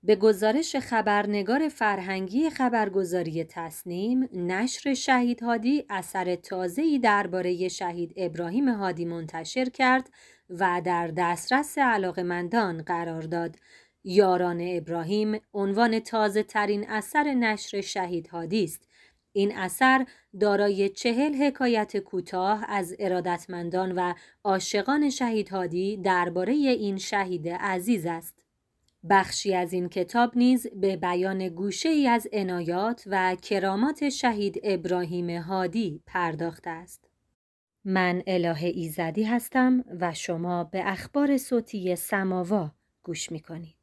به گزارش خبرنگار فرهنگی خبرگزاری تصنیم، نشر شهید هادی اثر تازه‌ای درباره شهید ابراهیم هادی منتشر کرد و در دسترس علاقه‌مندان قرار داد. یاران ابراهیم عنوان تازه‌ترین اثر نشر شهید هادی است. این اثر دارای 40 حکایت کوتاه از ارادتمندان و عاشقان شهید هادی درباره این شهید عزیز است. بخشی از این کتاب نیز به بیان گوشه‌ای از عنایات و کرامات شهید ابراهیم هادی پرداخته است. من الهه ایزدی هستم و شما به اخبار صوتی سماوا گوش می‌کنید.